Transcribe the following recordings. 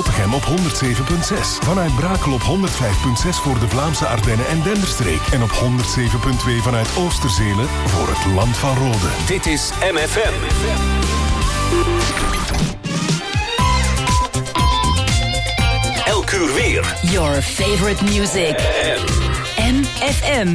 Tottegem op 107.6. Vanuit Brakel op 105.6 voor de Vlaamse Ardennen en Denderstreek. En op 107.2 vanuit Oosterzelen voor het Land van Rode. Dit is MFM. Elk uur weer. Your favorite music. MFM.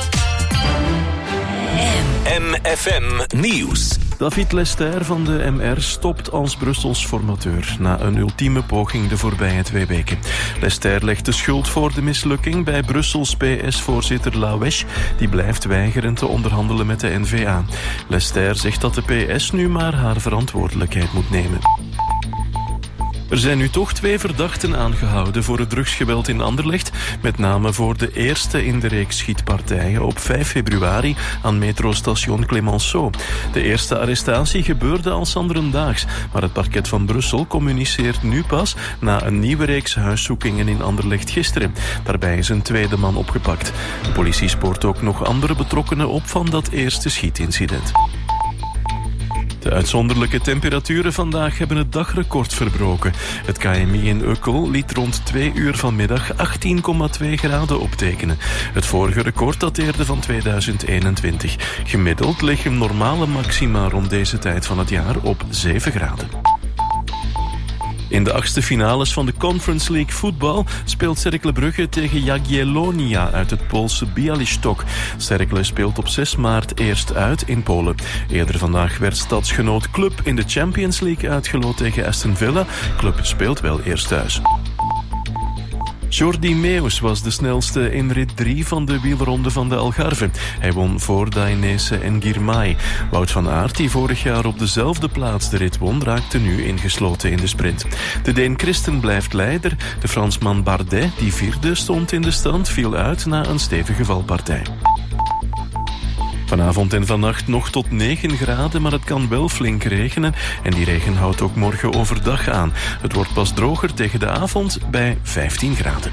MFM Nieuws. David Lestaire van de MR stopt als Brussels formateur na een ultieme poging de voorbije 2 weken. Lestaire legt de schuld voor de mislukking bij Brussels PS-voorzitter Lawesh, die blijft weigeren te onderhandelen met de N-VA. Lestaire zegt dat de PS nu maar haar verantwoordelijkheid moet nemen. Er zijn nu toch 2 verdachten aangehouden voor het drugsgeweld in Anderlecht, met name voor de eerste in de reeks schietpartijen op 5 februari aan metrostation Clemenceau. De eerste arrestatie gebeurde al anderendaags, maar het parket van Brussel communiceert nu pas na een nieuwe reeks huiszoekingen in Anderlecht gisteren. Daarbij is een tweede man opgepakt. De politie spoort ook nog andere betrokkenen op van dat eerste schietincident. De uitzonderlijke temperaturen vandaag hebben het dagrecord verbroken. Het KMI in Ukkel liet rond 2 uur vanmiddag 18,2 graden optekenen. Het vorige record dateerde van 2021. Gemiddeld liggen normale maxima rond deze tijd van het jaar op 7 graden. In de 8e finales van de Conference League voetbal speelt Cercle Brugge tegen Jagiellonia uit het Poolse Białystok. Cercle speelt op 6 maart eerst uit in Polen. Eerder vandaag werd stadsgenoot Club in de Champions League uitgeloot tegen Aston Villa. Club speelt wel eerst thuis. Jordi Meeus was de snelste in rit 3 van de wielronde van de Algarve. Hij won voor Dainese en Girmay. Wout van Aert, die vorig jaar op dezelfde plaats de rit won, raakte nu ingesloten in de sprint. De Deen Christen blijft leider. De Fransman Bardet, die 4e stond in de stand, viel uit na een stevige valpartij. Vanavond en vannacht nog tot 9 graden, maar het kan wel flink regenen. En die regen houdt ook morgen overdag aan. Het wordt pas droger tegen de avond bij 15 graden.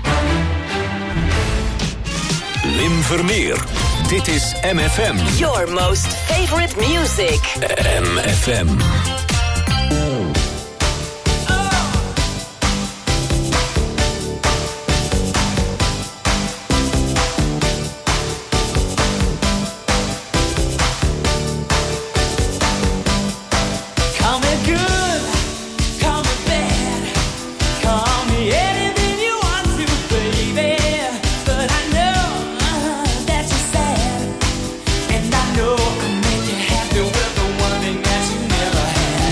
Wim Vermeer. Dit is MFM. Your most favorite music. MFM. And I know I can make you happy with the one thing that you never had.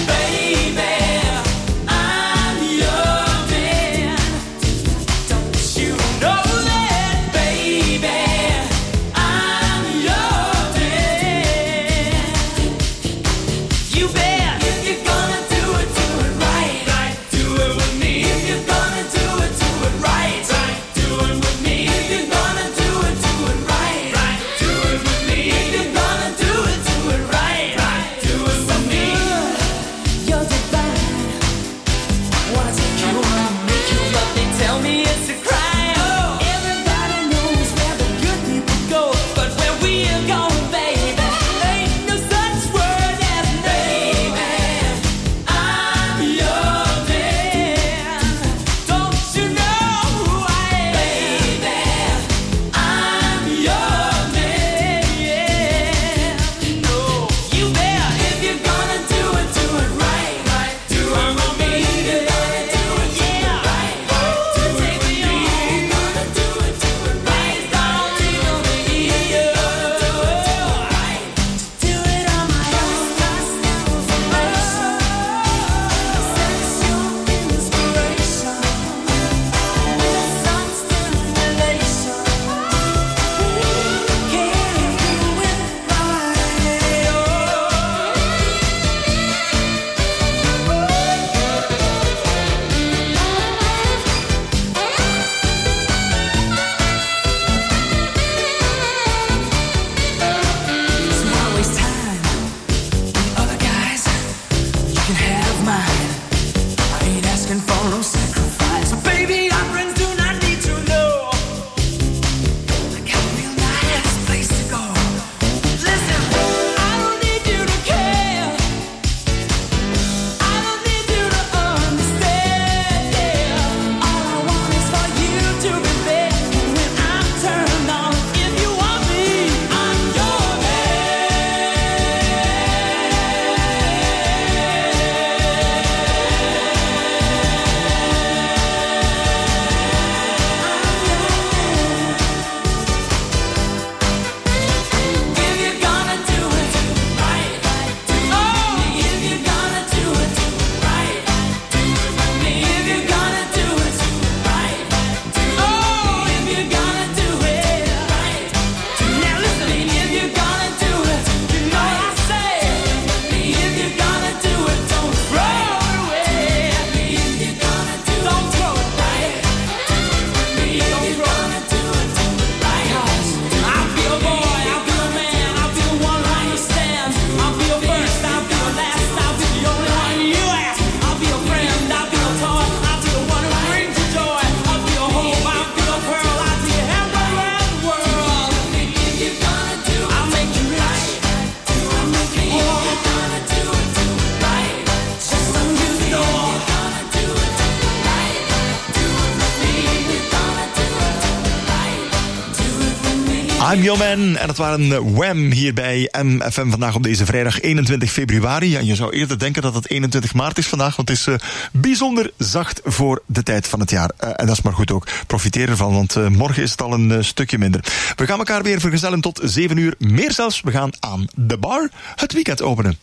I'm Your Man. En dat waren Wham hier bij MFM vandaag op deze vrijdag 21 februari. Ja, je zou eerder denken dat het 21 maart is vandaag, want het is bijzonder zacht voor de tijd van het jaar. En dat is maar goed ook. Profiteer ervan, want morgen is het al een stukje minder. We gaan elkaar weer vergezellen tot 7 uur. Meer zelfs, we gaan aan de bar het weekend openen.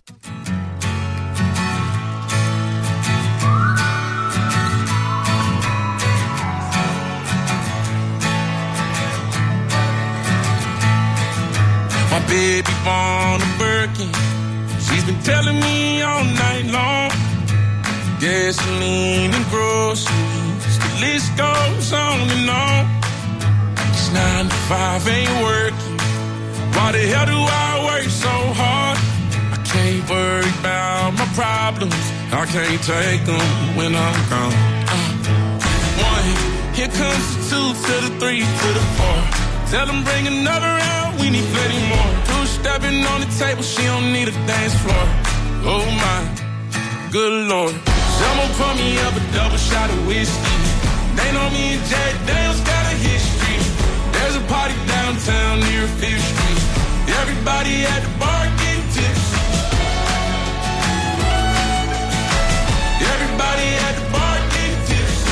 My baby born a Birkin. She's been telling me all night long. Gasoline and groceries, the list goes on and on. It's 9 to 5 ain't working. Why the hell do I work so hard? I can't worry about my problems. I can't take them when I'm gone. 1, here comes the 2 to the 3 to the 4. Tell them bring another round, we need plenty more. 2 stepping on the table, she don't need a dance floor. Oh my, good Lord. Someone pour me up a double shot of whiskey. They know me and Jack Daniels got a history. There's a party downtown near 5th Street. Everybody at the bar getting tipsy. Everybody at the bar getting tipsy.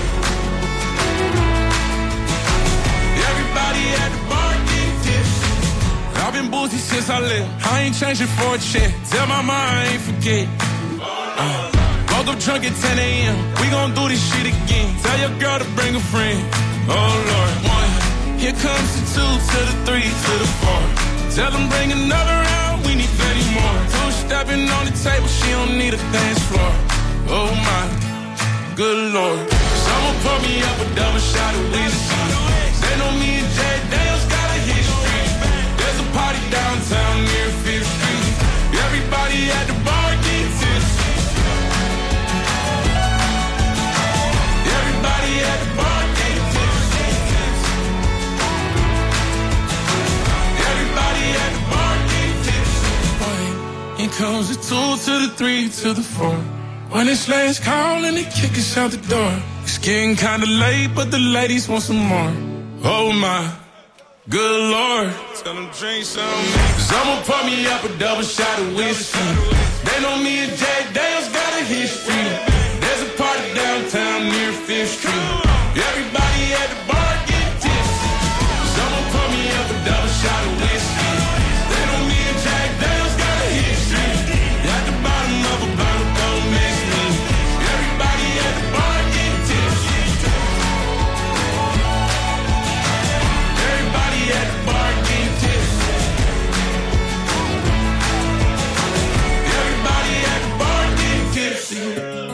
Everybody at the bar getting tipsy. I've been boozy since I left. I ain't changing for a check. Tell my mom I ain't forget. Woke up drunk at 10 a.m. We gon' do this shit again. Tell your girl to bring a friend. Oh Lord. 1, here comes the 2 to the 3 to the 4. Tell them bring another round, we need plenty more. 2 stepping on the table, she don't need a dance floor. Oh my, good Lord. Someone pour me up a double shot of whiskey. They know me and Jack Daniels got a history. There's a party downtown near 5th Street. Everybody at the bar getting tipsy. Everybody at the bar getting tipsy. Everybody at the bar getting tipsy. Here comes the 2 to the 3 to the 4. When it's last call and they kick us out the door. It's getting kinda late, but the ladies want some more. Oh my, good Lord. Tell them drink some. Someone pour me up a double shot of whiskey. They know me and Jack Daniels got a history. There's a party downtown near 5th Street. Everybody at the bar getting tipsy. Someone pour me up a double shot of whiskey. They know me and Jack Daniels got a history. At the bottom of a bottle, don't mess me. Everybody at the bar getting tipsy. Everybody at the bar getting tipsy. Everybody at the bar getting tipsy.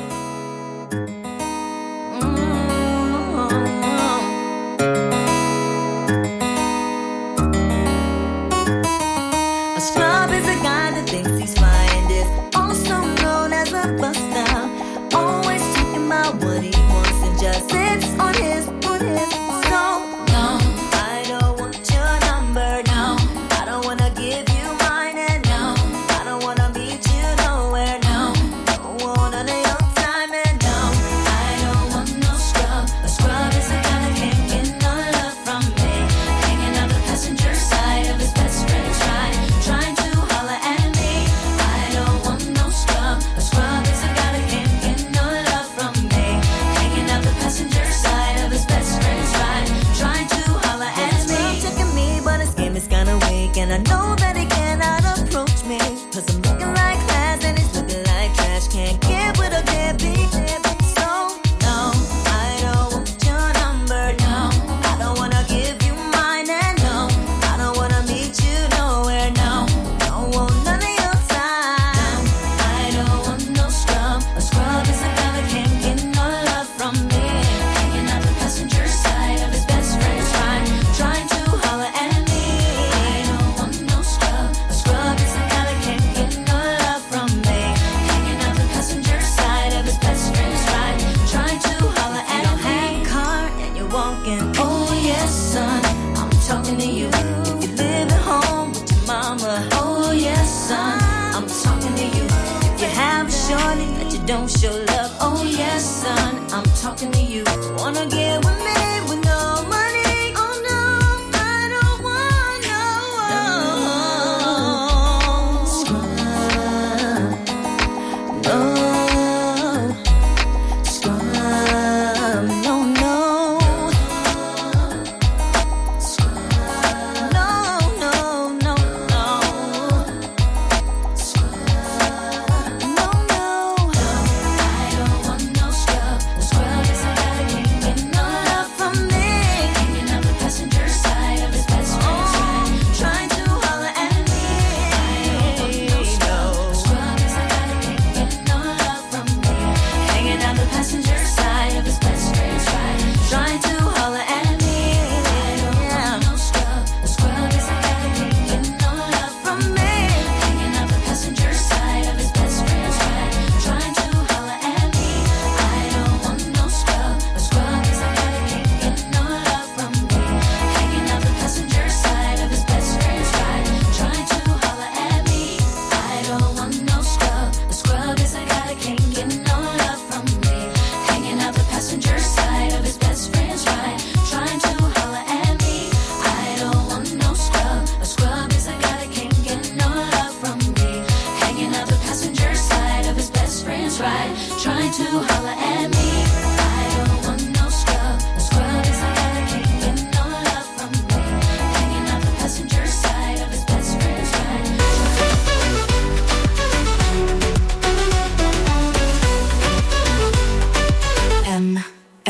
A scrub is a guy that thinks he's fine, is also known as a buster. Always talking about what he wants and just sits on his so no, I don't want your number, no. I don't wanna give you mine, and no, I don't wanna meet you nowhere, no. Don't want none of your time, and no, I don't want no scrub. A scrub is a guy that can't get no love from me. Hanging out the passenger side of his best friend's ride, trying to holler at me. I don't want no scrub. A scrub is a guy that can't get no love from me. Hanging out the passenger side of his best friend's ride, trying to holler at me. He's checking me, but his game is kinda weak, and I know that he cannot approach me. 'Cause I'm looking like class and he's looking like trash. Can't get with a deadbeat. So no, I don't want your number, no. I don't wanna give you mine, and no, I don't wanna meet you nowhere, no. Don't want none of your time. I don't want no scrub. A scrub is a guy that can't get no love from me. Hanging out the passenger side of his best friend's ride, trying to holler at me. I don't want no scrub. A scrub is a guy that can't get no love from me. Hanging out the passenger side of his best friend's ride, trying to holler at me. You don't have a car and you're walking. Oh yes, son, I'm talking to you. If you live at home with your mama. Oh yes, son, I'm talking to you. If you have a shorty that you don't show love. Oh yes, son, I'm talking to you. Wanna get with me with no money? Oh no, I don't want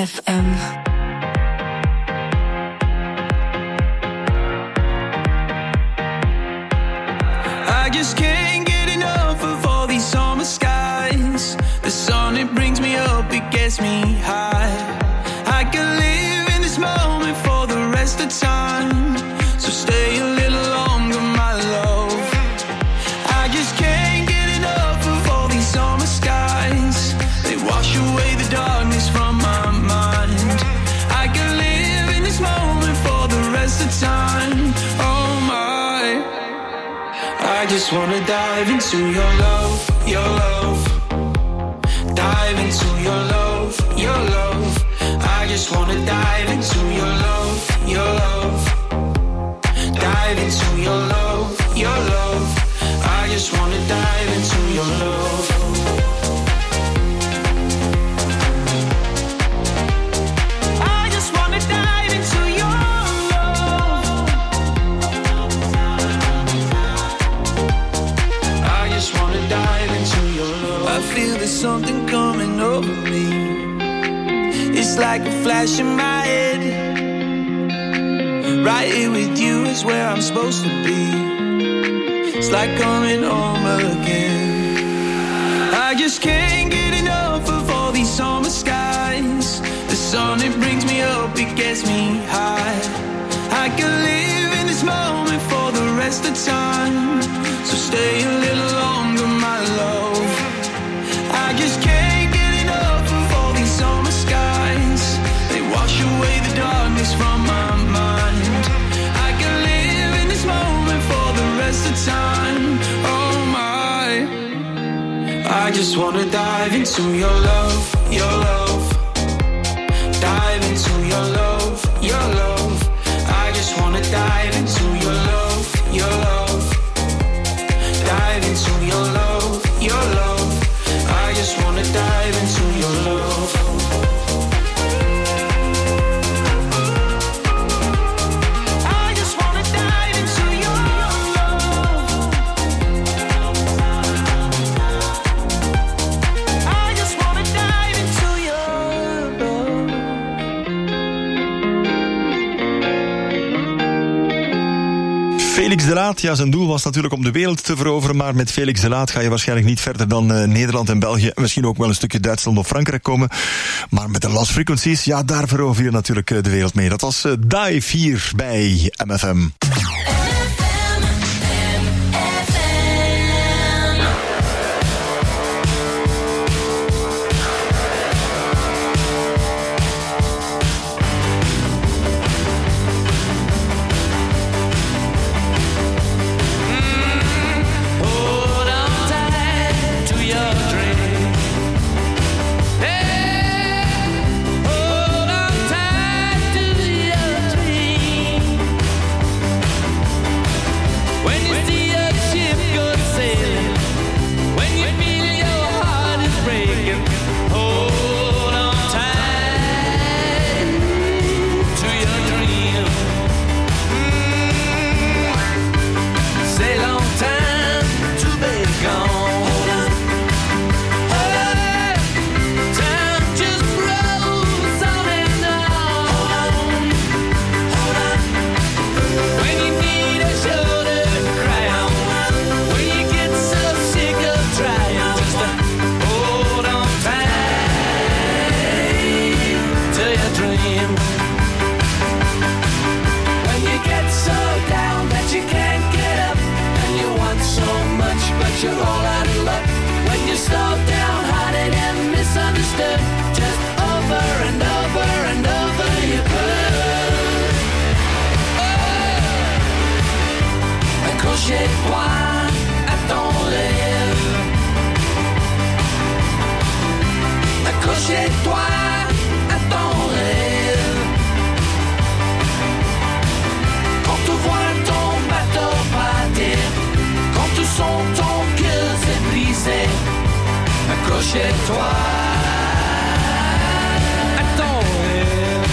FM. I just can't get enough of all these summer skies. The sun, it brings me up, it gets me high. I can live in this moment for the rest of time. So stay a little longer, my love. I just can't get enough of all these summer skies. They wash away the darkness from my mind. I can live in this moment for the rest of time. Oh my, I just wanna dive into your love, your love. Dive into your love, your love. I just wanna dive into your love, your love. Dive into your love, your love. I just wanna dive into your love. I just wanna dive into your love. I just wanna dive into your love. I feel there's something coming over me. It's like a flash in my head. Right here with you is where I'm supposed to be. It's like coming home again. I just can't get enough of all these summer skies. The sun, it brings me up, it gets me high. I can live in this moment for the rest of time. So stay a little longer, my love. I just can't get enough of all these summer skies. They wash away the darkness from my mind. I can live in this moment for the rest of time. Oh my, I just wanna dive into your love, your love. Dive into your love, your love. I just wanna dive into your love, your love. Dive into your love, your love. I just wanna dive into your love. I just wanna dive into your love. I just wanna dive into your love. Felix de Laat, ja, zijn doel was natuurlijk om de wereld te veroveren, maar met Felix de Laat ga je waarschijnlijk niet verder dan Nederland en België, misschien ook wel een stukje Duitsland of Frankrijk komen. Maar met de Lost Frequencies, ja, daar verover je natuurlijk de wereld mee. Dat was Dive hier bij MFM. Hold on tight to your dream. Hey, hold on tight to your dream. When you see a ship go sailing, when you feel your heart is breaking, hold on tight to your dream. Sail on time to be gone. Hey, time just rolls on and on. When you need a shoulder to cry on, when you get so sick of trying, just hold on tight to your dream. When you get so down that you can't get up, and you want so much but you're all out of luck. When you're slowed down, hearted and misunderstood, just over and over and over you put. Oh, accrochez-toi à ton rêve. Accrochez-toi à ton rêve. Quand tu vois ton bateau partir, quand tu sens ton cœur se briser, accrochez-toi à ton rêve.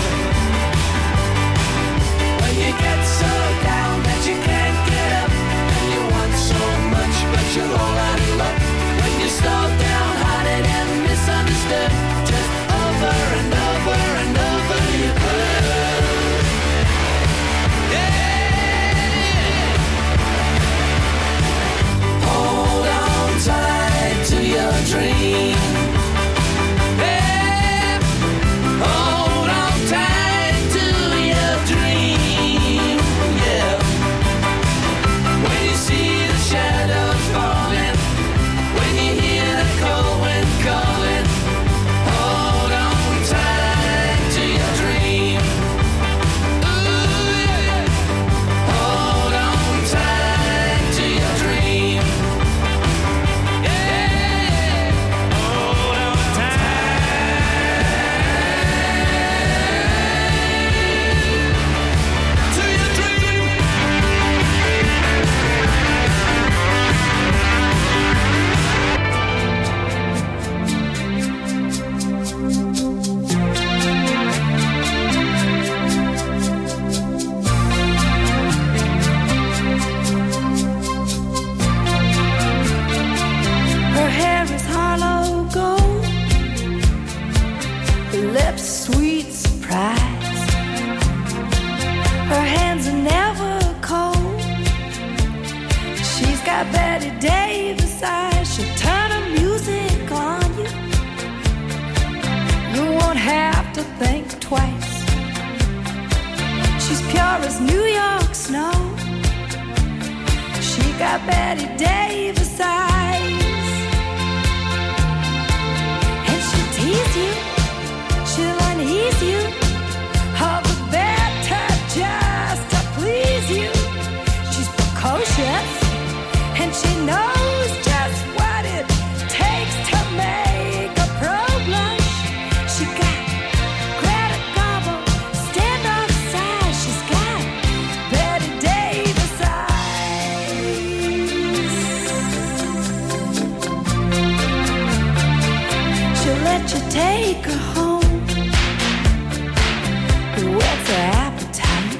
When you get so down that you can't get up, and you want so much but you're all out of luck. When you're slow down, hearted and misunderstood, just over and over and lips, sweet surprise. Her hands are never cold. She's got Betty Davis eyes. She'll turn her music on you. You won't have to think twice. She's pure as New York snow. She got Betty Davis eyes. And she'll tease you, she'll unease you, all the better just to please you. She's precocious, and she knows just what it takes to make a pro blush. She got Greta Garbo, stand off side. She's got Betty Davis eyes. She'll let you take her home. What's her appetite?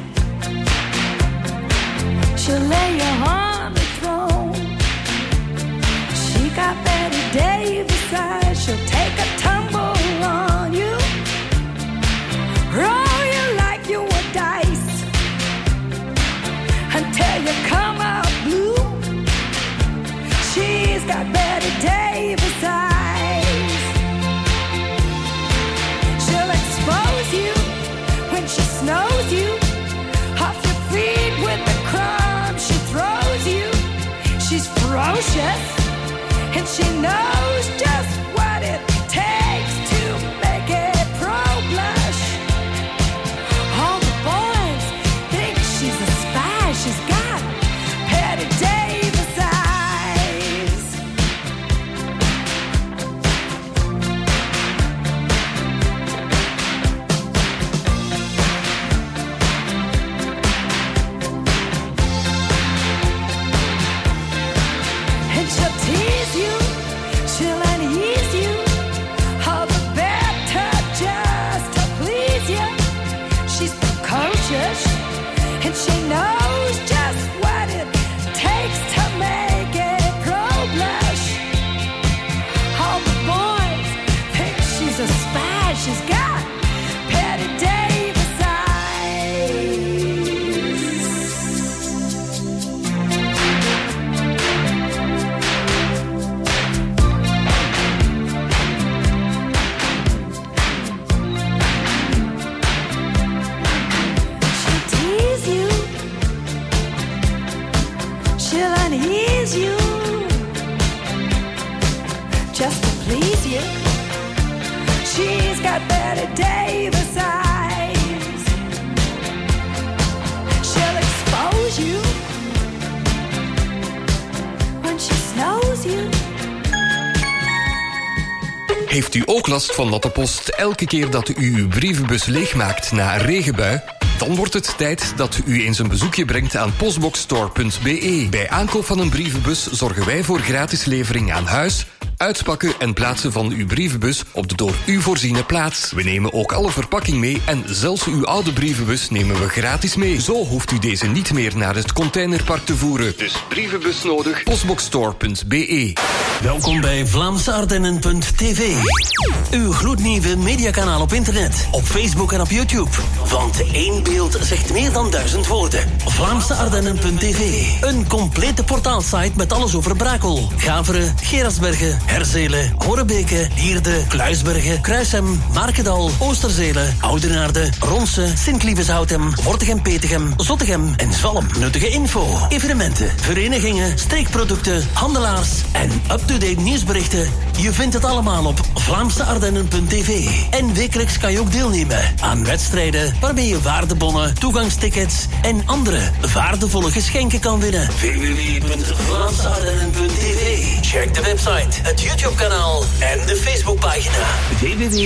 She'll lay you on the throne. She got Betty Davis eyes. She'll take a tumble on you, roll you like you were dice, until you come out blue. She's got Betty Davis eyes. She'll expose you when she snows you, off your feet with the crumbs she throws you. She's ferocious, and she knows just what it takes to make it pro blush. All the boys think she's a spy. She's got Betty Davis eyes. And she'll tease you, she'll unease you, all the better just to please you. She's precocious, and she knows just what it takes to make it pro blush. All the boys think she's a spy. She's got Betty Davis eyes. She'll tease you, she'll unease you, just to please you. She's got Betty Davis eyes. She'll expose you when she snows you. Heeft u ook last van natte post elke keer dat u uw brievenbus leegmaakt na een regenbui? Dan wordt het tijd dat u eens een bezoekje brengt aan postboxstore.be. Bij aankoop van een brievenbus zorgen wij voor gratis levering aan huis, uitpakken en plaatsen van uw brievenbus op de door u voorziene plaats. We nemen ook alle verpakking mee en zelfs uw oude brievenbus nemen we gratis mee. Zo hoeft u deze niet meer naar het containerpark te voeren. Dus brievenbus nodig, postboxstore.be. Welkom bij VlaamseArdennen.tv. Uw gloednieuwe mediakanaal op internet, op Facebook en op YouTube. Want één beeld zegt meer dan 1000 woorden. VlaamseArdennen.tv. Een complete portaalsite met alles over Brakel, Gaveren, Gerardsbergen, Herzelen, Horebeke, Lierde, Kluisbergen, Kruishem, Markendal, Oosterzelen, Oudenaarde, Ronse, Sint-Lieveshoutem, Wortegem-Petegem, Zottegem en Zalm. Nuttige info, evenementen, verenigingen, streekproducten, handelaars en up-to-date nieuwsberichten. Je vindt het allemaal op VlaamseArdennen.tv. En wekelijks kan je ook deelnemen aan wedstrijden waarmee je waardebonnen, toegangstickets en andere waardevolle geschenken kan winnen. www.VlaamseArdennen.tv. Check de website, het YouTube-kanaal en de Facebookpagina.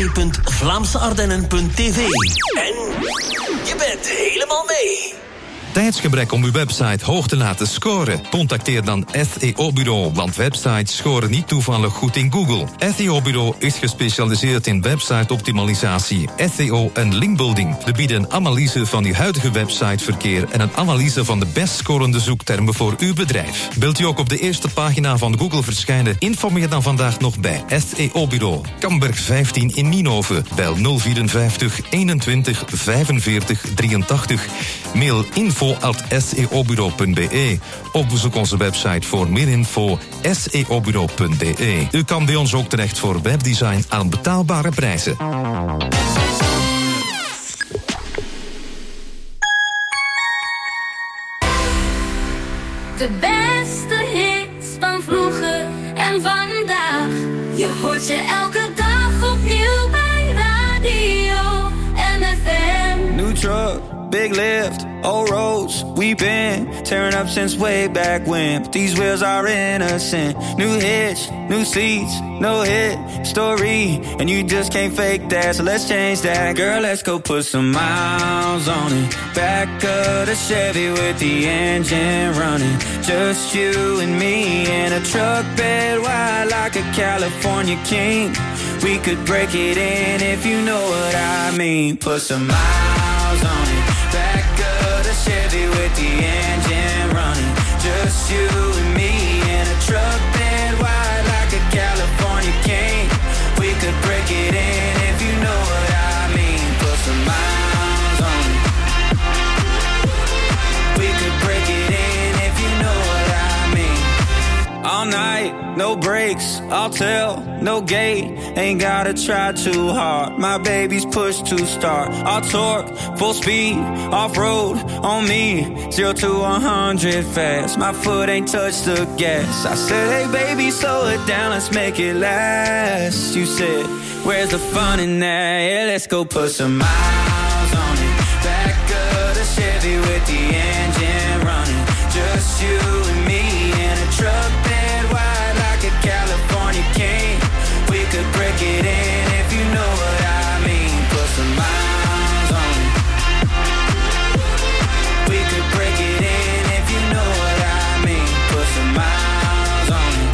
www.VlaamseArdennen.tv. En je bent helemaal mee. tijdsgebrek om uw website hoog te laten scoren? Contacteer dan SEO Bureau, want websites scoren niet toevallig goed in Google. SEO Bureau is gespecialiseerd in website-optimalisatie, SEO en linkbuilding. We bieden een analyse van uw huidige websiteverkeer en een analyse van de best scorende zoektermen voor uw bedrijf. Wilt u ook op de eerste pagina van Google verschijnen? Informeer dan vandaag nog bij SEO Bureau. Kamberg 15 in Nienhoven. Bel 054 21 45 83. Mail info@seobureau.be of bezoek onze website voor meer info seobureau.be. U kan bij ons ook terecht voor webdesign aan betaalbare prijzen. De beste hits van vroeger en vandaag. Je hoort ze elke dag opnieuw bij Radio MFM. New truck, big lift, old roads. We've been tearing up since way back when. But these wheels are innocent. New hitch, new seats, no hit story. And you just can't fake that, so let's change that. Girl, let's go put some miles on it. Back of the Chevy with the engine running. Just you and me in a truck bed wide like a California king. We could break it in if you know what I mean. Put some miles on it. Back of the Chevy with the engine running. Just you and me in a truck bed wide like a California king. We could break it in if you know what I mean. Put some miles on it. We could break it in if you know what I mean. All night, no breaks, I'll tell, no gate. Ain't gotta try too hard, my baby's push to start. I'll torque, full speed, off-road, on me. 0 to 100 fast, my foot ain't touched the gas. I said, hey baby, slow it down, let's make it last. You said, where's the fun in that? Yeah, let's go put some miles on it. Back of the Chevy with the engine running. Just you and me in a truck bed wide like a California king. We could break it in if you know what I mean. Put some miles on it. We could break it in if you know what I mean. Put some miles on it.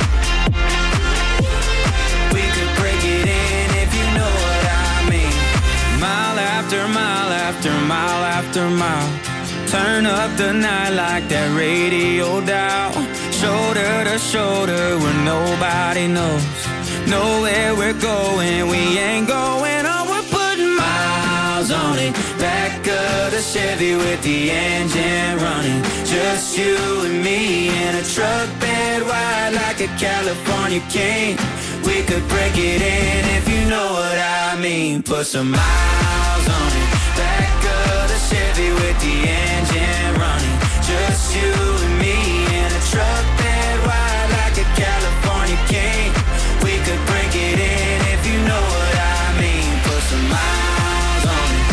We could break it in if you know what I mean. Mile after mile after mile after mile. Turn up the night like that radio dial. Shoulder to shoulder where nobody knows. Know where we're going, we ain't going on. We're putting miles on it. Back of the Chevy with the engine running. Just you and me in a truck bed wide like a California king. We could break it in if you know what I mean. Put some miles on it. Back of the Chevy with the engine running. Just you and me in a truck bed wide like a California king. We could break it in if you know what I mean. Put some miles on it.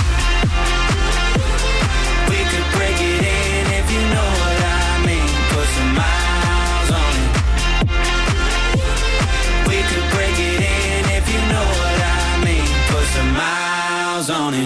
We could break it in if you know what I mean. Put some miles on it. We could break it in if you know what I mean. Put some miles on it.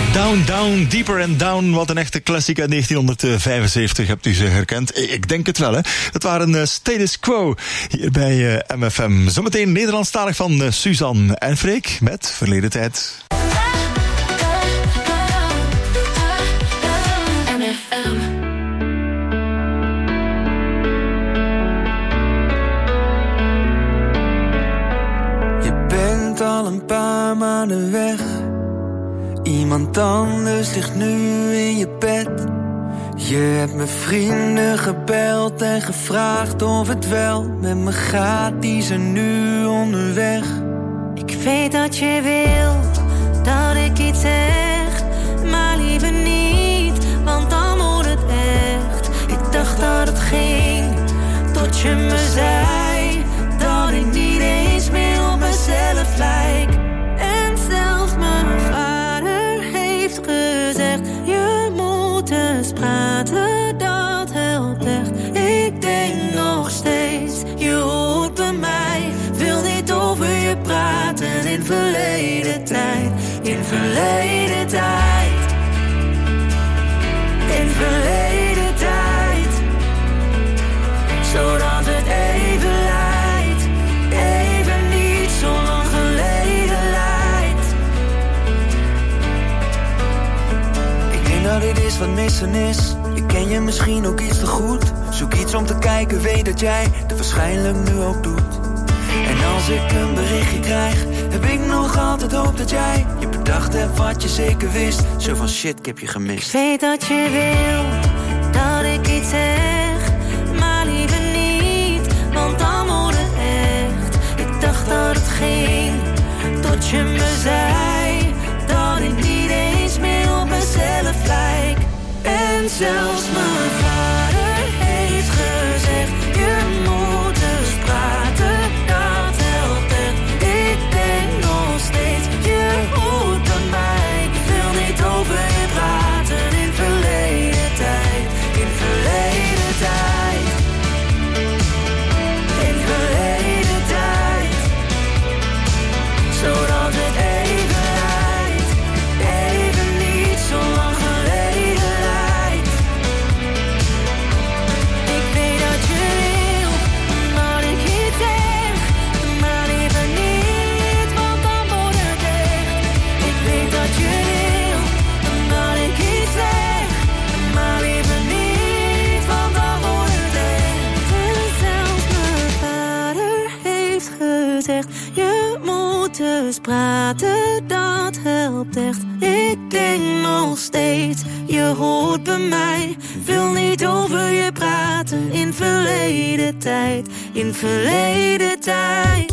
Down, down, deeper and down. Wat een echte classic uit 1975. Hebt u ze herkend? Ik denk het wel, hè. Het waren Status Quo hier bij MFM. Zometeen Nederlandstalig van Suzanne en Freek met Verleden Tijd. Je bent al een paar maanden weg. Iemand anders ligt nu in je bed. Je hebt mijn vrienden gebeld en gevraagd of het wel met me gaat. Die zijn nu onderweg. Ik weet dat je wil dat ik iets zeg, maar liever niet, want dan moet het echt. Ik dacht dat het ging, tot je me zei dat ik niet eens meer op mezelf lijk. En zelfs mijn vader heeft gezegd, je moet eens praten, dat helpt echt. Ik denk nog steeds, je hoort bij mij, wil niet over je praten. In verleden tijd, in verleden tijd, in verleden tijd, zodat het even lijkt, even niet zo lang geleden lijkt. Ik denk dat dit is wat missen is. Ik ken je misschien ook iets te goed. Zoek iets om te kijken, weet dat jij het waarschijnlijk nu ook doet. En als ik een berichtje krijg, heb ik nog altijd hoop dat jij je bedacht hebt wat je zeker wist. Zo van shit, ik heb je gemist. Ik weet dat je wil dat ik iets zeg, maar liever niet, want dan moet het echt. Ik dacht dat het ging, tot je me zei dat ik niet eens meer op mezelf lijk. En zelfs mijn vader heeft gezegd, je moet eens praten. Over je praten in verleden tijd, in verleden tijd, in verleden tijd, zodat het even lijkt, even niet zo lang geleden lijkt. Ik weet dat je wil, dat ik iets zeg, maar liever niet, want dan wordt het echt. Ik weet dat je wil. Je moet eens praten, dat helpt echt. Ik denk nog steeds, je hoort bij mij. Wil niet over je praten in verleden tijd, in verleden tijd.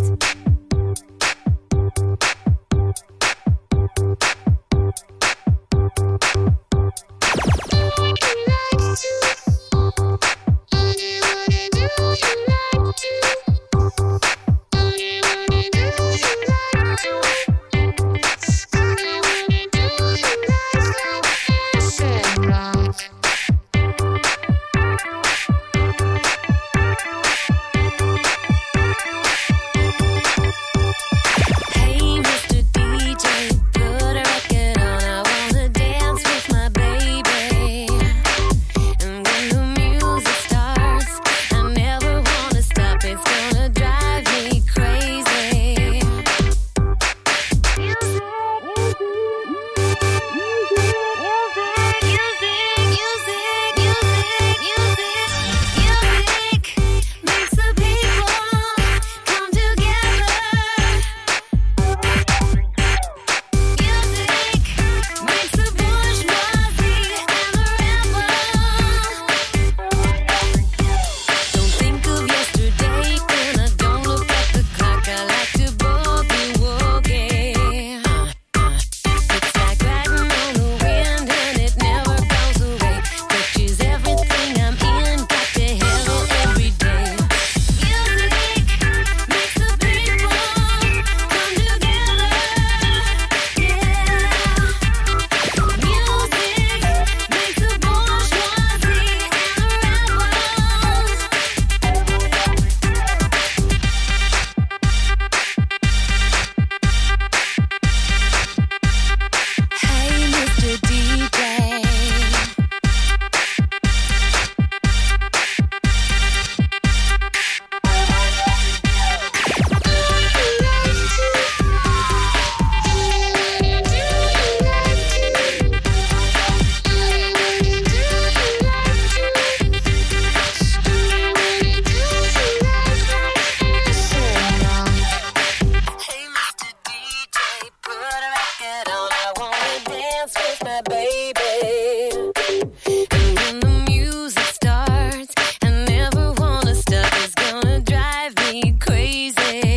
baby. And when the music starts, I never wanna stop. It's gonna drive me crazy.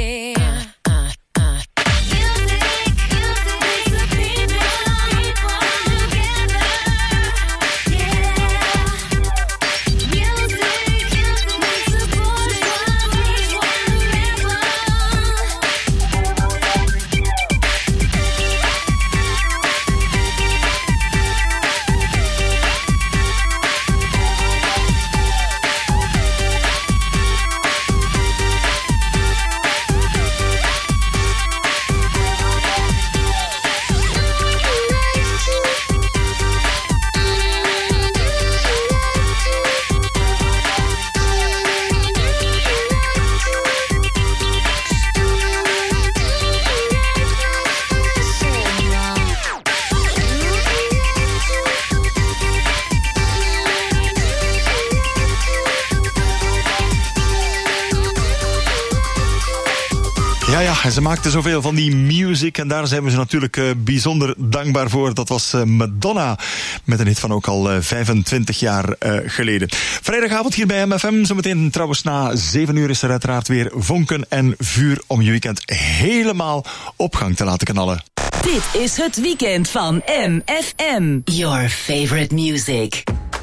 Ja, ze maakte zoveel van die music en daar zijn we ze natuurlijk bijzonder dankbaar voor. Dat was Madonna met een hit van ook al 25 jaar geleden. Vrijdagavond hier bij MFM. Zometeen trouwens na 7 uur is er uiteraard weer vonken en vuur om je weekend helemaal op gang te laten knallen. Dit is het weekend van MFM. Your favorite music.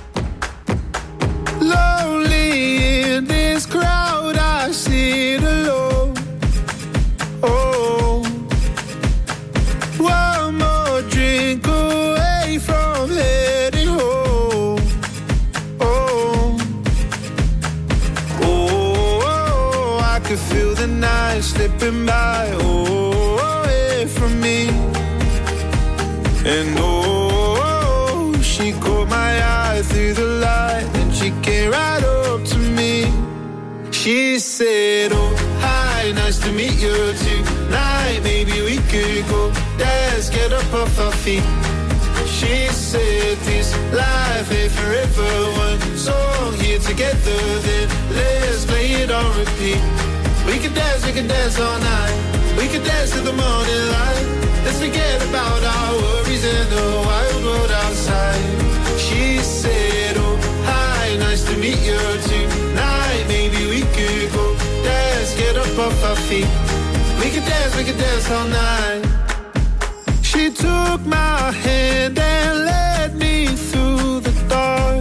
Lonely in this crowd, I sit alone. Oh, one more drink away from heading home. Oh, oh, I could feel the night slipping by. Oh, away from me. And oh, she caught my eye through the light, and she came right up to me. She said, oh, hi, nice to meet you tonight. Maybe we could go dance, get up off our feet. She said, this life ain't forever. One song here together, then let's play it on repeat. We could dance all night. We could dance till the morning light. Let's forget about our worries and the wild world outside. She said, oh, hi, nice to meet you tonight. Maybe we could go dance, get up off our feet. We could dance all night. She took my hand and led me through the dark.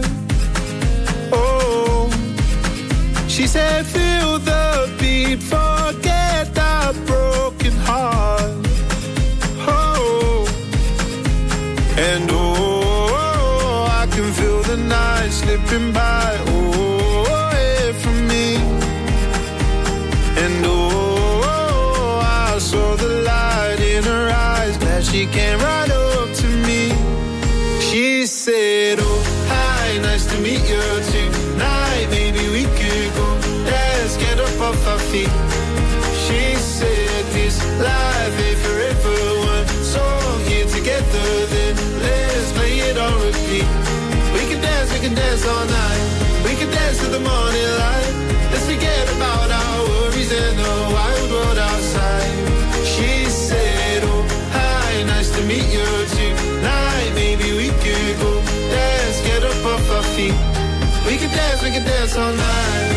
Oh, she said, feel the beat, forget that broken heart. Oh, and oh, I can feel the night slipping by. Oh, away from me. And oh, I saw the light in her eyes. Glad she came right up to me. She said, oh, hi, nice to meet you tonight. Maybe we could go dance, get up off our feet. She said, this life ain't forever. One song here together, then let's play it on repeat. We can dance all night. We can dance till the morning light. Let's forget about our worries and the wild world outside. She said, oh, hi, nice to meet you tonight. Maybe we could go dance, get up off our feet. We can dance all night.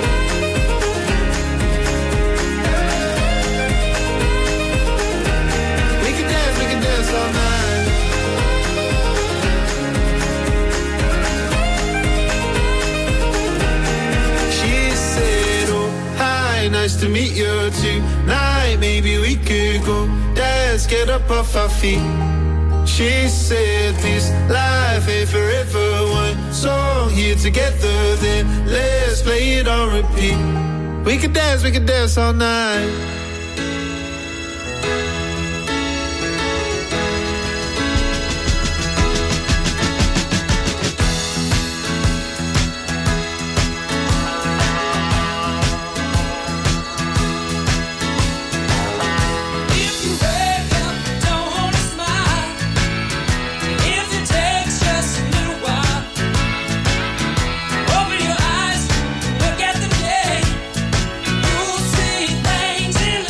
We can dance all night. She said, oh, hi, nice to meet you tonight. Maybe we could go dance, get up off our feet. She said, this life ain't forever. One song here together, then let's play it on repeat. We could dance all night. Open your eyes, look at the day. You'll see things in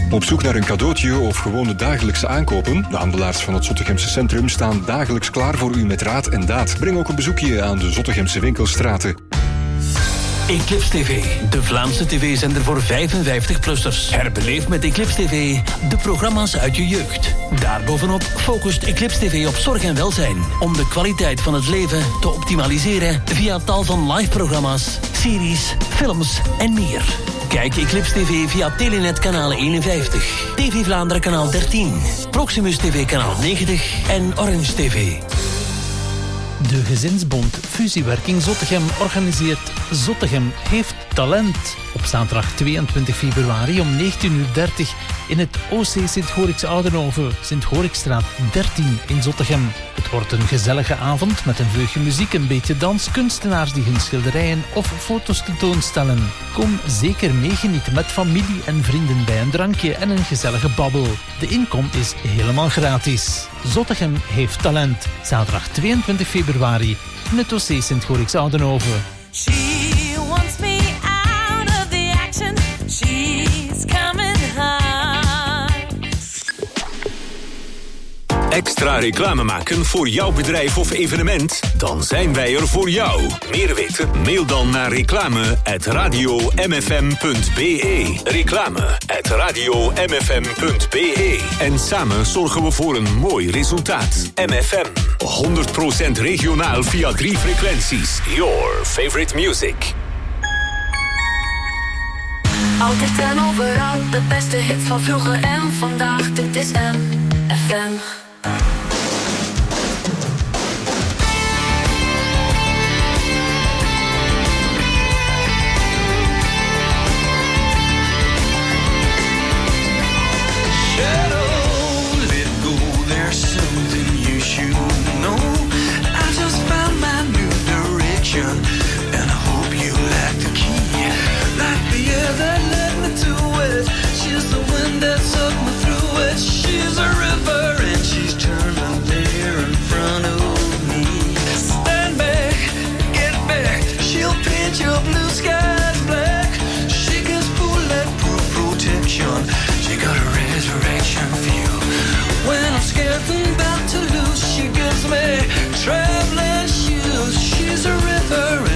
Op zoek naar een cadeautje of gewoon de dagelijkse aankopen? De handelaars van het Zottegemse centrum staan dagelijks klaar voor u met raad en daad. Breng ook een bezoekje aan de Zottegemse winkelstraten. Eclipse TV, de Vlaamse tv-zender voor 55-plussers. Herbeleef met Eclipse TV de programma's uit je jeugd. Daarbovenop focust Eclipse TV op zorg en welzijn, om de kwaliteit van het leven te optimaliseren via tal van live-programma's, series, films en meer. Kijk Eclipse TV via Telenet kanaal 51, TV Vlaanderen kanaal 13, Proximus TV kanaal 90 en Orange TV. De Gezinsbond Fusiewerking Zottegem organiseert Zottegem heeft talent. Op zaterdag 22 februari om 19:30 in het OC Sint-Gorix Oudenhoven, Sint-Gorixstraat 13 in Zottegem. Het wordt een gezellige avond met een vleugje muziek, een beetje dans, kunstenaars die hun schilderijen of foto's tentoonstellen. Kom zeker meegenieten met familie en vrienden bij een drankje en een gezellige babbel. De inkom is helemaal gratis. Zottegem heeft talent. Zaterdag 22 februari in het OC Sint-Gorix Oudenhoven. She wants me out of the action. She's coming hard. Extra reclame maken voor jouw bedrijf of evenement? Dan zijn wij er voor jou. Meer weten? Mail dan naar reclame@radiomfm.be. Reclame@radiomfm.be. En samen zorgen we voor een mooi resultaat. MFM. 100% regionaal via 3 frequenties. Your favorite music. Altijd en overal, de beste hits van vroeger en vandaag. Dit is MFM. And I hope you like the key, like the air that led me to it. She's the wind that sucked me through it. She's a river and she's turning there in front of me. Stand back, get back. She'll paint your blue skies black. She gives bulletproof protection. She got a resurrection view. When I'm scared and about to lose, she gives me traveling shoes. She's a river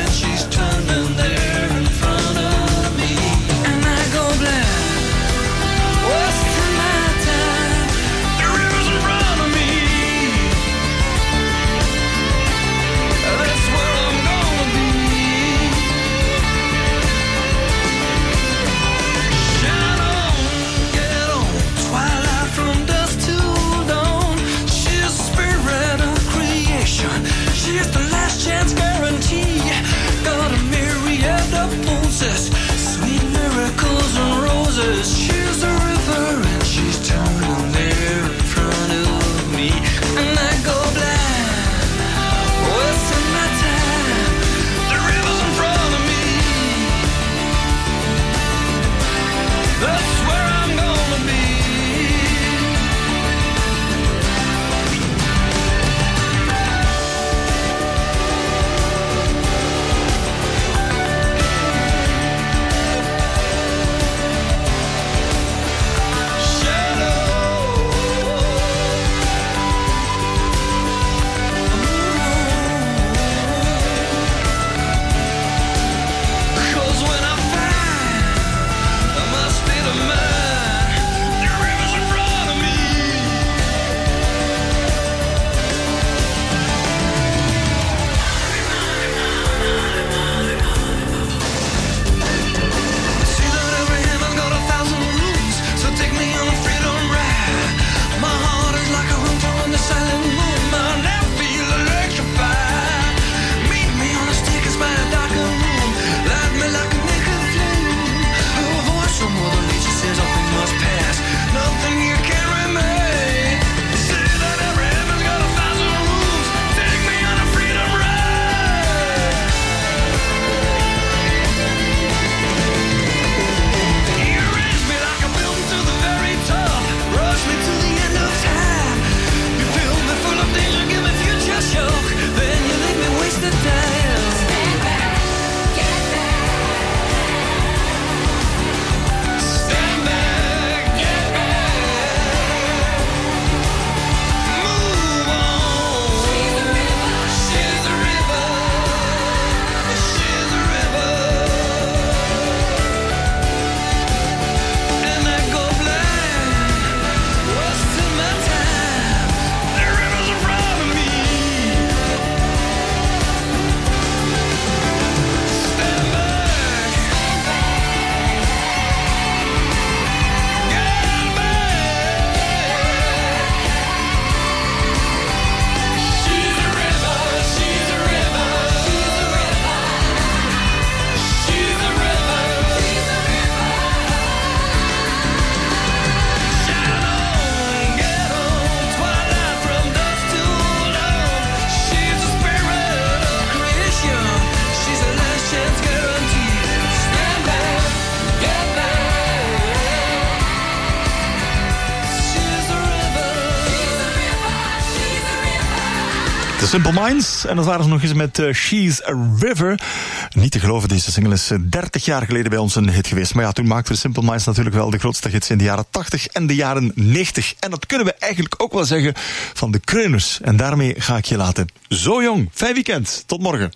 Simple Minds. En dat waren ze nog eens met She's a River. Niet te geloven, deze single is 30 jaar geleden bij ons een hit geweest. Maar ja, toen maakten de Simple Minds natuurlijk wel de grootste hits in de jaren 80 en de jaren 90. En dat kunnen we eigenlijk ook wel zeggen van de Kreuners. En daarmee ga ik je laten. Zo jong, fijn weekend. Tot morgen.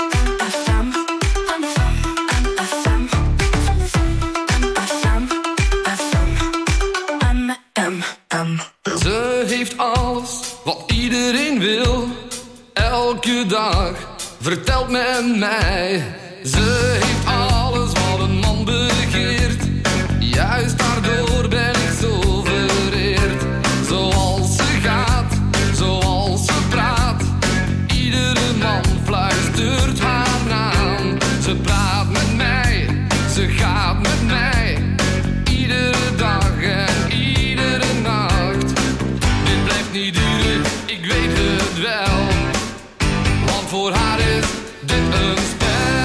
Ze heeft alles wat iedereen wil. Elke dag vertelt men mij. Ze heeft alles wat een man begeert. Juist daardoor ben ik zo vereerd. Zoals ze gaat, zoals ze praat. Iedere man fluistert haar naam. Ze praat met mij, ze gaat met mij. Iedere dag en iedere nacht. Dit blijft niet duren, ik weet het wel. Want voor haar is dit een spel.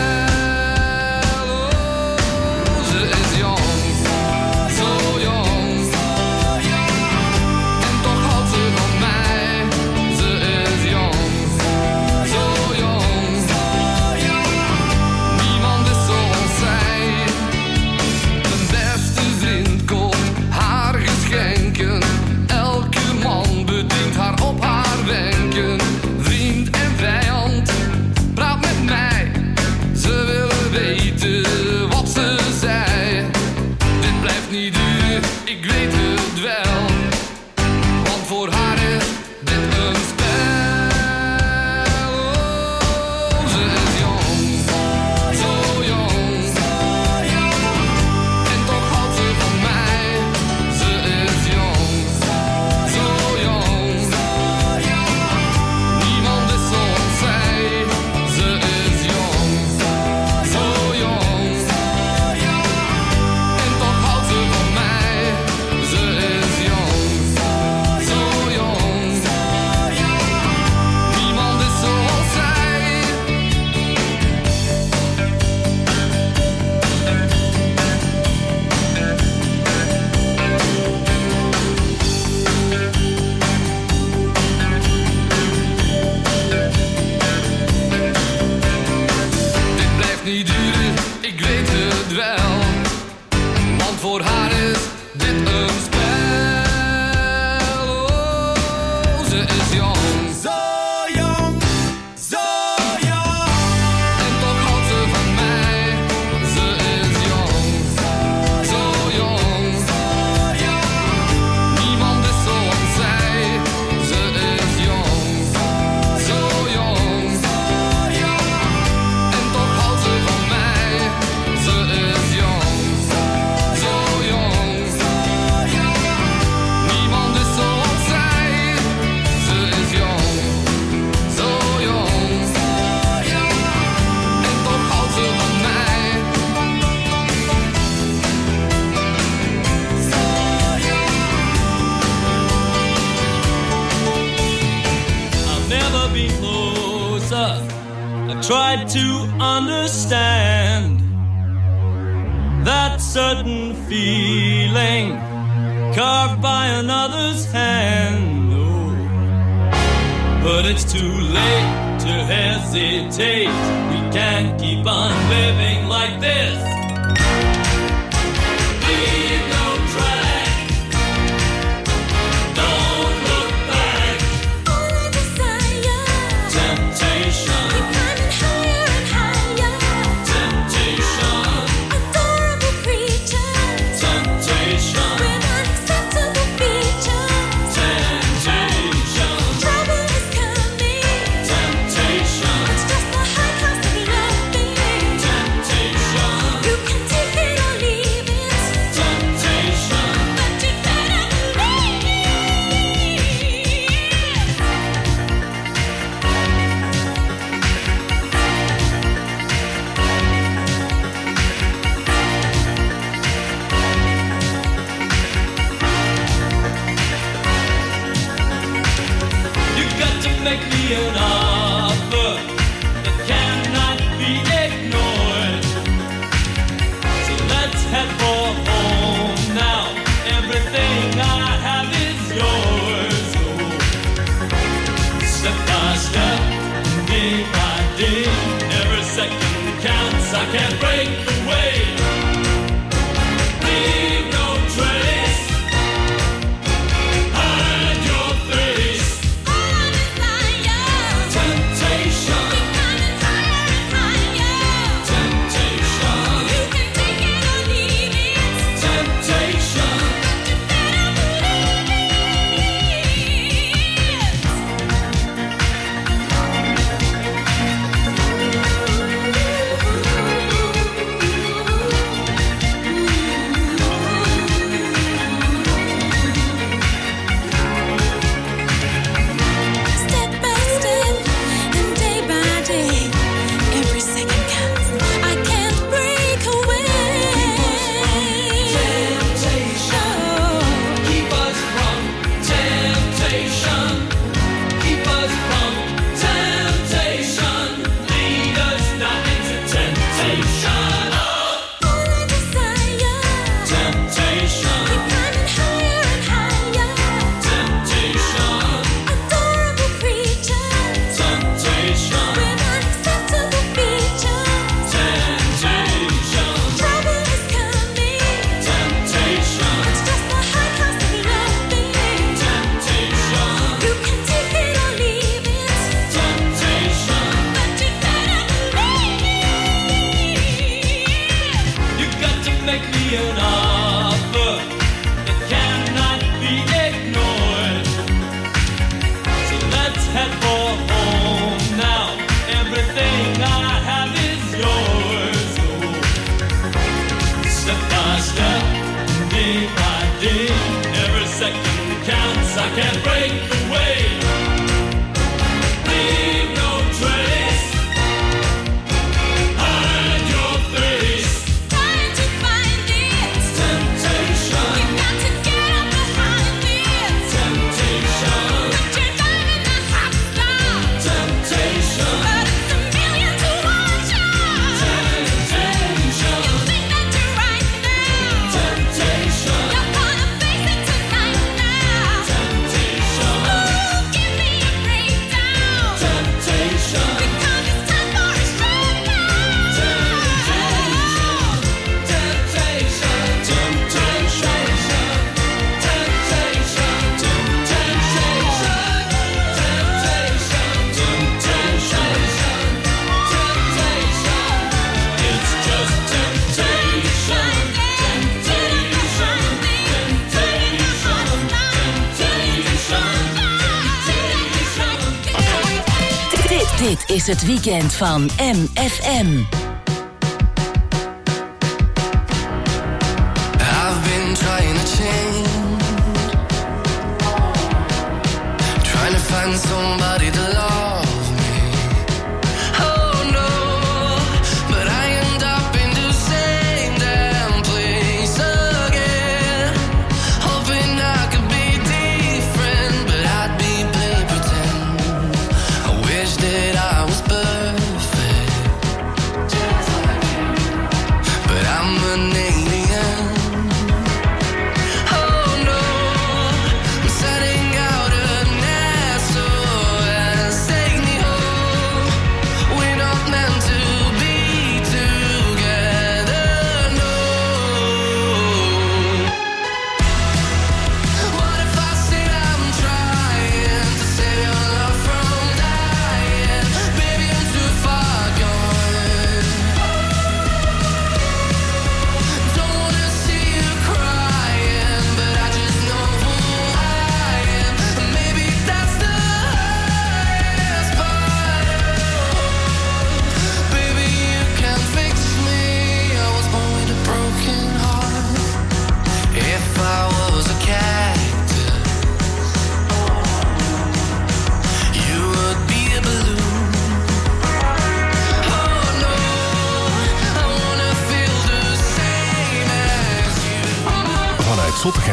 Oh, ze is jong, zo jong. En toch houdt ze van mij. Ze is jong, zo jong. Niemand is zoals zij. Mijn beste vriend koopt haar geschenken. Elke man bedient haar op haar wenken. Vriend en vijand, praat met mij. Ze willen weten wat ze zei. Dit blijft niet duren, ik weet het wel. Want voor haar is dit een spel. Oh, ze is jong, zo jong. En toch houdt ze van mij. Ze is jong, zo jong. Niemand is zoals zij. Ze is jong, zo jong. En toch houdt ze van mij. Ze is jong, zo jong. Niemand is zoals zij. Dit blijft niet duren, ik weet het wel. Want voor haar is dit een spel. Oh, ze is jong, zo jong, zo jong. En toch houdt ze van mij. Ze is jong, zo jong. Niemand is zoals zij. Ze is jong, zo jong. En toch houdt ze van mij. Ze is jong, zo jong. Niemand is zoals zij. Ze is jong, zo jong. En toch houdt ze van mij. I've never been closer. I tried to understand that certain feeling carved by another's hand. Oh, but it's too late to hesitate. We can't keep on living like this. Leave no track. Don't look back. Temptation. Temptation. Temptation. Make me an offer that cannot be ignored. So let's head for home now. Everything I have is yours. Oh, step by step. Dit is het weekend van MFM. I've been trying to change, trying to find somebody to love me. Oh no, but I end up in the same damn place again, hoping I could be different, but I'd be playing pretend. I wish that I was perfect, but I'm an alien. Oh no, I'm setting out an SOS, take me home. We're not meant to be together, no. What if I said I'm trying to save your love from dying? Baby, I'm too far gone. Don't wanna see you crying, but I just know who I am. Maybe that's the hardest part. Baby, you can fix me. I was born with a broken heart. If I was a cactus, you would be a balloon. Oh no, I wanna feel the same as you. Vanuit Zottegem